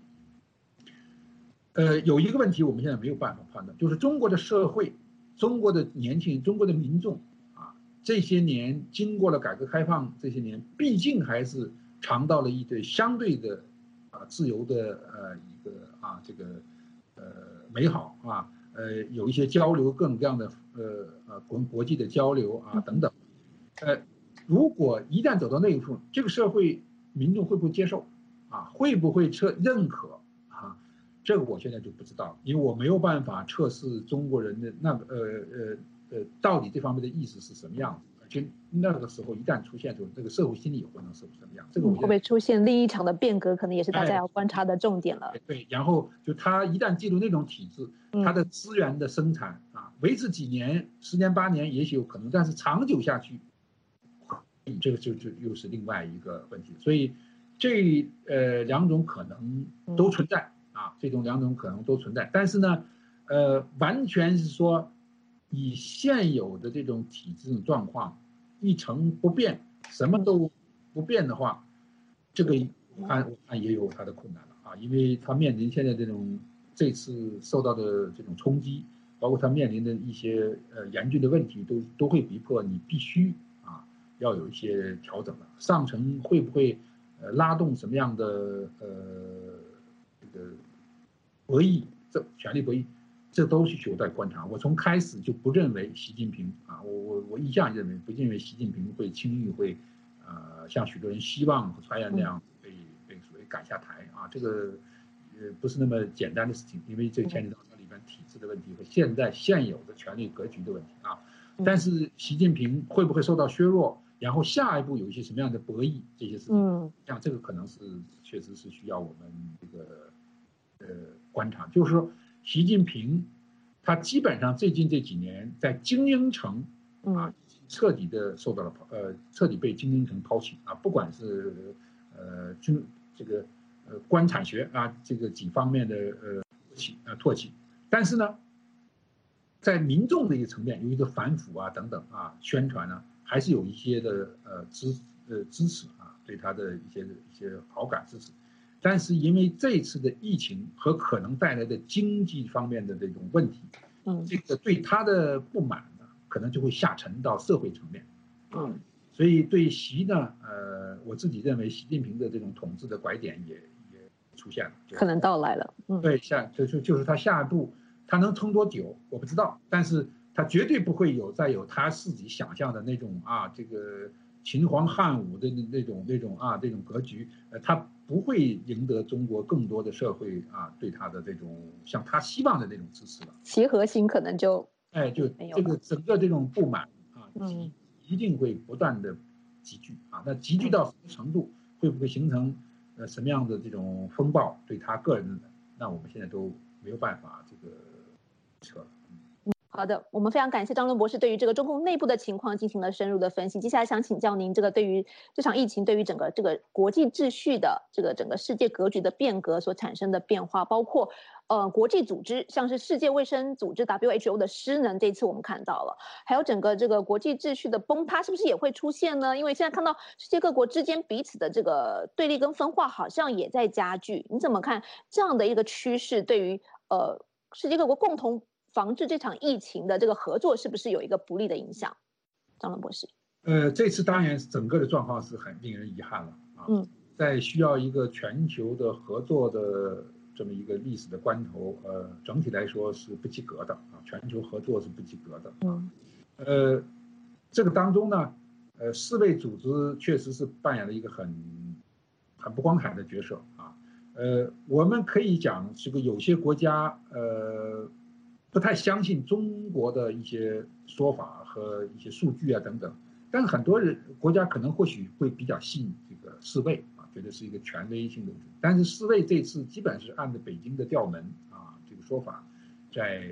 有一个问题我们现在没有办法判断，就是中国的社会、中国的年轻人、中国的民众啊，这些年经过了改革开放，这些年毕竟还是尝到了一对相对的自由的一个这个美好啊，有一些交流，各种各样的国际的交流啊等等，如果一旦走到那一步，这个社会民众会不会接受啊？会不会认可啊？这个我现在就不知道，因为我没有办法测试中国人的到底这方面的意识是什么样子。就那个时候一旦出现，就这个社会心理会能是什么样？这个会不会出现另一场的变革，可能也是大家要观察的重点了。 对，然后就他一旦进入那种体制，他的资源的生产啊，维持几年、10年、8年也许有可能，但是长久下去，这个就又是另外一个问题。所以这两种可能都存在啊，这种两种可能都存在。但是呢，完全是说以现有的这种体制状况一成不变，什么都不变的话，这个我看也有它的困难了啊，因为它面临现在这次受到的这种冲击，包括它面临的一些严峻的问题，都会逼迫你必须要有一些调整了。上层会不会拉动什么样的这个博弈，权力博弈？这都是有待观察。我从开始就不认为习近平啊，我一向认为不认为习近平会轻易会，像许多人希望和传言那样被所谓赶下台啊，这个不是那么简单的事情，因为这牵扯到它里面体制的问题和现有的权力格局的问题啊。但是习近平会不会受到削弱，然后下一步有一些什么样的博弈，这些事情，像这个可能是确实是需要我们这个观察，就是说。习近平，他基本上最近这几年在精英层彻底的受到了彻底被精英层抛弃啊，不管是这个官产学啊这个几方面的唾弃，但是呢，在民众的一个层面有一个反腐啊等等啊宣传呢，还是有一些的支持啊， 对他的一些好感支持。但是因为这次的疫情和可能带来的经济方面的这种问题，这个对他的不满呢，可能就会下沉到社会层面。所以对习呢，我自己认为习近平的这种统治的拐点也出现了， 可能到来了。 对，就是他下一步他能撑多久我不知道，但是他绝对不会再有他自己想象的那种这个秦皇汉武的那种格局，他不会赢得中国更多的社会对他的这种像他希望的那种支持了。 协和性可能就就这个整个这种不满一定会不断的集聚那集聚到什么程度，会不会形成什么样的这种风暴对他个人的，那我们现在都没有办法这个测。 好的，我们非常感谢张伦博士对于这个中共内部的情况进行了深入的分析。接下来想请教您，这个对于这场疫情对于整个这个国际秩序的这个整个世界格局的变革所产生的变化，包括国际组织像是世界卫生组织 WHO 的失能，这次我们看到了，还有整个这个国际秩序的崩塌，是不是也会出现呢？因为现在看到世界各国之间彼此的这个对立跟分化好像也在加剧，你怎么看这样的一个趋势对于世界各国共同防治这场疫情的这个合作是不是有一个不利的影响？张伦博士。 这次当然整个的状况是很令人遗憾了在需要一个全球的合作的这么一个历史的关头，整体来说是不及格的全球合作是不及格的这个当中呢，世卫组织确实是扮演了一个很不光彩的角色我们可以讲这个有些国家不太相信中国的一些说法和一些数据等等，但是很多国家可能或许会比较信这个世卫觉得是一个权威性的，但是世卫这次基本是按照北京的调门这个说法，在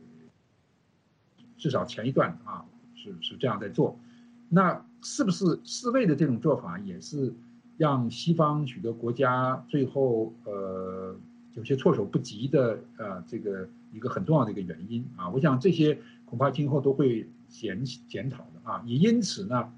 至少前一段是这样在做，那是不是世卫的这种做法也是让西方许多国家最后有些措手不及的这个一个很重要的一个原因我想这些恐怕今后都会检讨的也因此呢，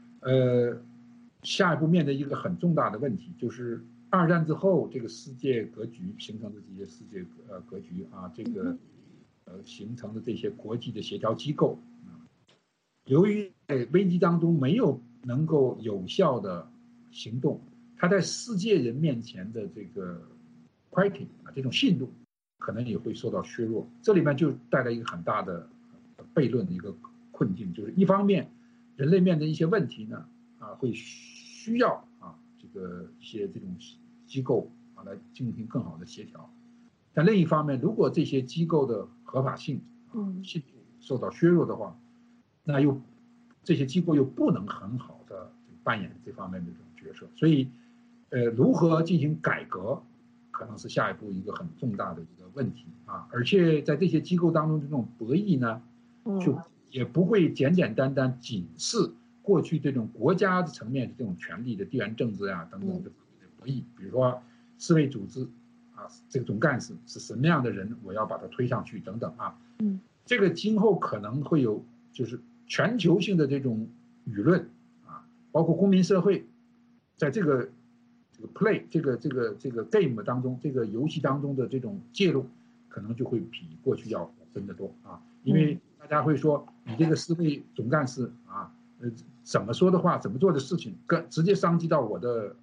下一步面对一个很重大的问题，就是二战之后这个世界格局形成的这些世界格局这个形成的这些国际的协调机构由于在危机当中没有能够有效的行动，它在世界人面前的这个 credibility 这种信度可能也会受到削弱。这里面就带来一个很大的悖论的一个困境，就是一方面人类面对一些问题呢会需要这个一些这种机构来进行更好的协调，但另一方面如果这些机构的合法性信度受到削弱的话，那这些机构又不能很好的扮演这方面的这种角色，所以如何进行改革可能是下一步一个很重大的一个问题而且在这些机构当中这种博弈呢就也不会简简单单仅是过去这种国家的层面的这种权力的地缘政治等等的博弈，比如说世卫组织这个总干事是什么样的人，我要把它推上去等等这个今后可能会有就是全球性的这种舆论包括公民社会在这个 play 这个 game 当中，这个游戏当中的这种介入可能就会比过去要深得多因为大家会说你这个世卫总干事怎么说的话，怎么做的事情直接伤及到我的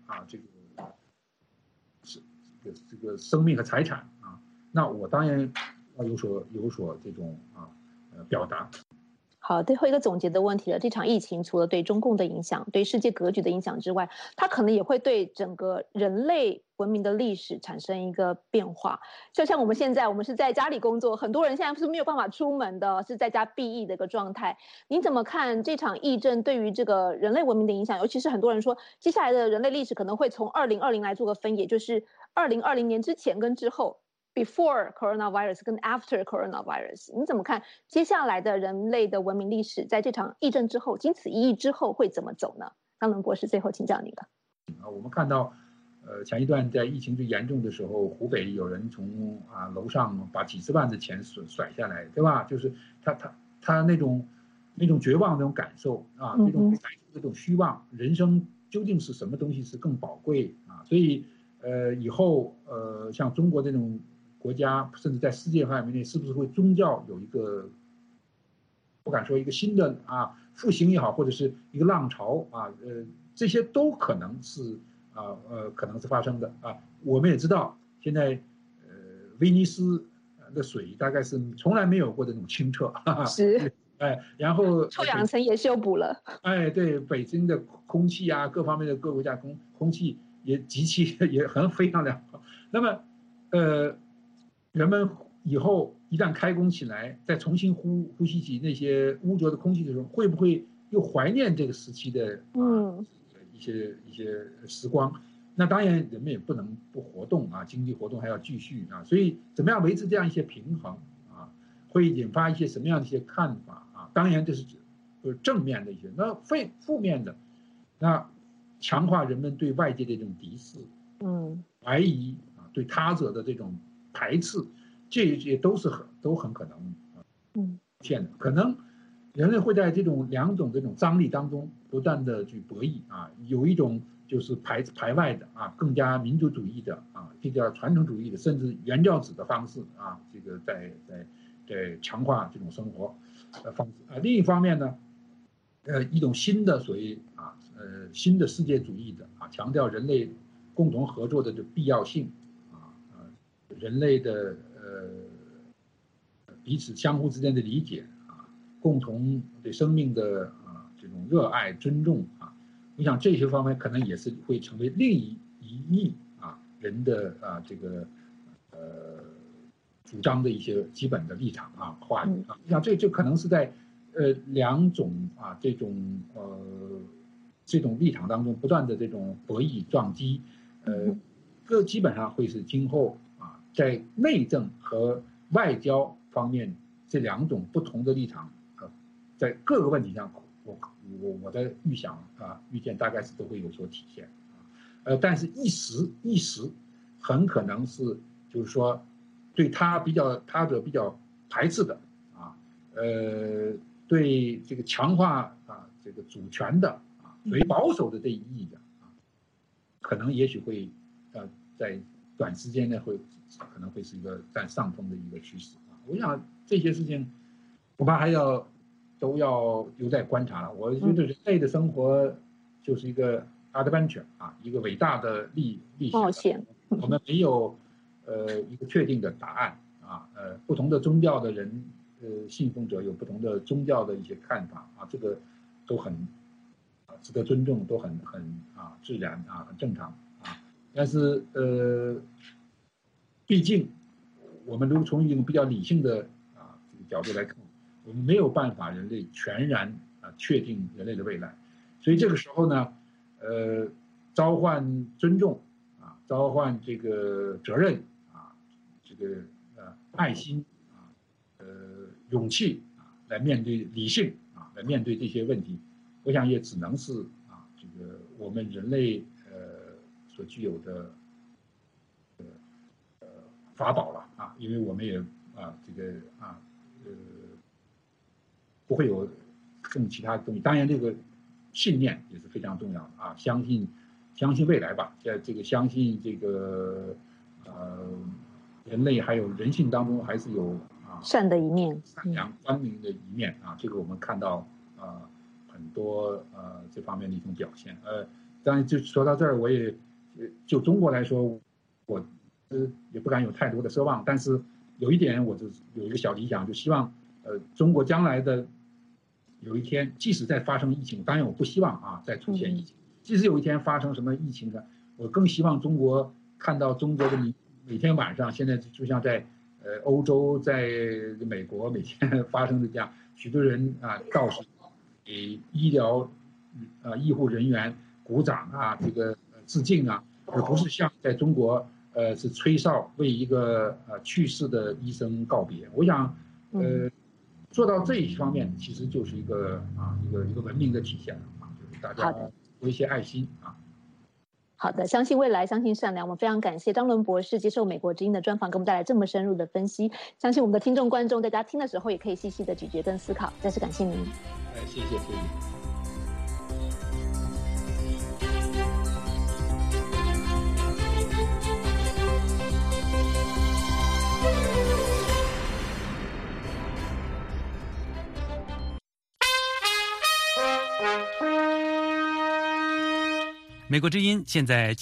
这个生命和财产那我当然要有所这种表达。 好，最后一个总结的问题了。这场疫情除了对中共的影响，对世界格局的影响之外，它可能也会对整个人类文明的历史产生一个变化。就像我们现在，我们是在家里工作，很多人现在是没有办法出门的，是在家避疫的一个状态。您怎么看这场疫症对于这个人类文明的影响？尤其是很多人说，接下来的人类历史可能会从2020来做个分野，就是2020年之前跟之后。Before coronavirus 跟 After coronavirus， 你怎么看接下来的人类的文明历史在这场疫症之后，经此一役之后会怎么走呢？张伦博士，最后请教您了。 我们看到，前一段在疫情最严重的时候，湖北有人从楼上把几十万的钱甩下来，对吧？就是他那种绝望那种感受这种虚妄，人生究竟是什么东西是更宝贵啊？所以以后像中国这种国家，甚至在世界范围内，是不是会宗教有一个不敢说一个新的复兴也好，或者是一个浪潮这些都可能是可能是发生的啊。我们也知道，现在威尼斯的水大概是从来没有过这种清澈， 是， 然后臭氧层也修补了， 对，北京的空气各方面的各国家空气也非常良好。那么人们以后一旦开工起来，再重新呼吸起那些污浊的空气的时候，会不会又怀念这个时期的一些时光？那当然，人们也不能不活动经济活动还要继续所以怎么样维持这样一些平衡会引发一些什么样的一些看法当然这是正面的一些，那负面的，那强化人们对外界的这种敌视，怀疑对他者的这种排斥，这些都很可能出现的。可能人类会在两种这种张力当中不断的去博弈有一种就是排外的更加民族主义的比较传统主义的，甚至原教旨的方式这个在强化这种生活方式另一方面呢，一种新的所谓新的世界主义的强调人类共同合作的这必要性人类的彼此相互之间的理解共同对生命的这种热爱尊重我想这些方面可能也是会成为另一翼人的这个主张的一些基本的立场话语我想这可能是在两种这种立场当中不断的这种博弈撞击基本上会是今后在内政和外交方面这两种不同的立场在各个问题上我的预见大概是都会有所体现但是一时很可能是就是说对他者比较排斥的对这个强化这个主权的属于保守的这一翼的可能也许会在短时间内可能会是一个占上风的一个趋势我想这些事情恐怕都要留在观察了。我觉得人类的生活就是一个 adventure 一个伟大的历史冒险。 我们没有一个确定的答案不同的宗教的人信奉者有不同的宗教的一些看法这个都很值得尊重，都很自然很正常但是毕竟我们如果从一种比较理性的这个角度来看，我们没有办法人类全然确定人类的未来，所以这个时候呢召唤尊重召唤这个责任这个爱心勇气来面对理性来面对这些问题，我想也只能是这个我们人类所具有的法宝了因为我们也这个不会有更其他的东西。当然这个信念也是非常重要的相信未来吧，在这个相信这个人类还有人性当中还是有善的一面， 善良光明的一面这个我们看到很多这方面的一种表现当然就说到这儿，我也就中国来说，我也不敢有太多的奢望，但是有一点我就有一个小理想，就希望中国将来的有一天，即使再发生疫情，当然我不希望再出现疫情，即使有一天发生什么疫情的，我更希望中国看到中国的每天晚上，现在就像在欧洲在美国每天发生的这样，许多人到处给医疗医护人员鼓掌这个致敬而不是像在中国是吹哨为一个去世的医生告别。我想做到这一方面，其实就是一个文明的体现就是大家有一些爱心好的，相信未来，相信善良。我们非常感谢张伦博士接受美国之音的专访，给我们带来这么深入的分析。相信我们的听众观众，大家听的时候也可以细细的咀嚼跟思考。再次感谢您。 谢谢。 美国之音现在